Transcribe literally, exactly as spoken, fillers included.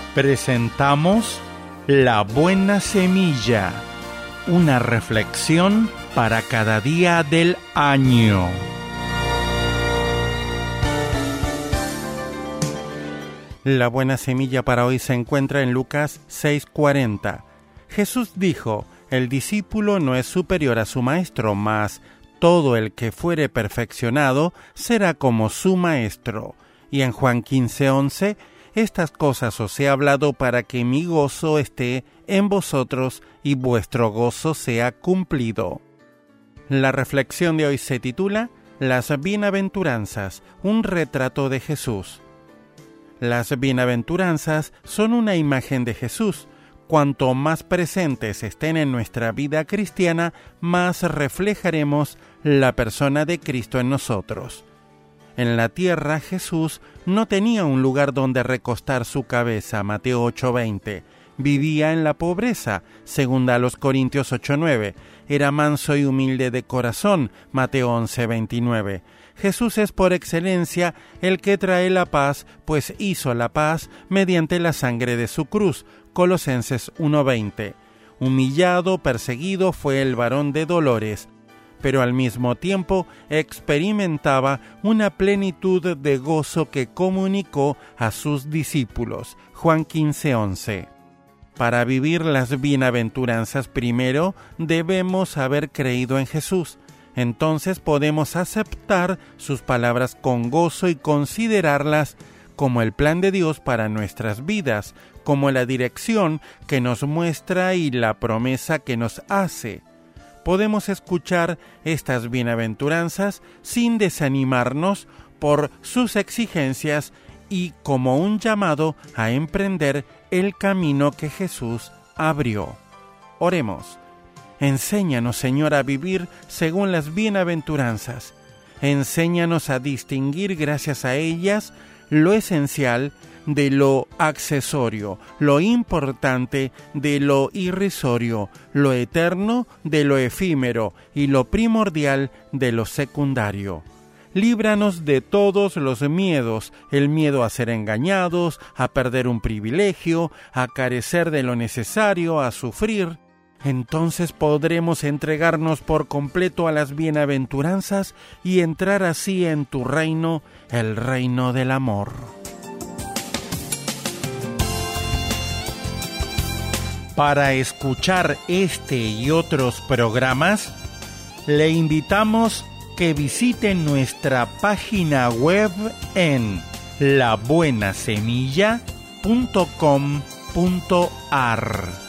Presentamos La Buena Semilla, una reflexión para cada día del año. La buena semilla para hoy se encuentra en Lucas seis cuarenta. Jesús dijo: el discípulo no es superior a su maestro, mas todo el que fuere perfeccionado será como su maestro. Y en Juan quince once, estas cosas os he hablado para que mi gozo esté en vosotros y vuestro gozo sea cumplido. La reflexión de hoy se titula Las bienaventuranzas, un retrato de Jesús. Las bienaventuranzas son una imagen de Jesús. Cuanto más presentes estén en nuestra vida cristiana, más reflejaremos la persona de Cristo en nosotros. En la tierra, Jesús no tenía un lugar donde recostar su cabeza, Mateo ocho veinte. Vivía en la pobreza, segunda a los Corintios ocho nueve. Era manso y humilde de corazón, Mateo once veintinueve. Jesús es por excelencia el que trae la paz, pues hizo la paz mediante la sangre de su cruz, Colosenses uno veinte. Humillado, perseguido fue el varón de dolores, pero al mismo tiempo experimentaba una plenitud de gozo que comunicó a sus discípulos, Juan quince once. Para vivir las bienaventuranzas primero debemos haber creído en Jesús. Entonces podemos aceptar sus palabras con gozo y considerarlas como el plan de Dios para nuestras vidas, como la dirección que nos muestra y la promesa que nos hace. Podemos escuchar estas bienaventuranzas sin desanimarnos por sus exigencias y como un llamado a emprender el camino que Jesús abrió. Oremos. Enséñanos, Señor, a vivir según las bienaventuranzas. Enséñanos a distinguir, gracias a ellas, lo esencial de lo accesorio, lo importante de lo irrisorio, lo eterno de lo efímero y lo primordial de lo secundario. Líbranos de todos los miedos, el miedo a ser engañados, a perder un privilegio, a carecer de lo necesario, a sufrir. Entonces podremos entregarnos por completo a las bienaventuranzas y entrar así en tu reino, el reino del amor. Para escuchar este y otros programas, le invitamos que visite nuestra página web en la buena semilla punto com punto a r.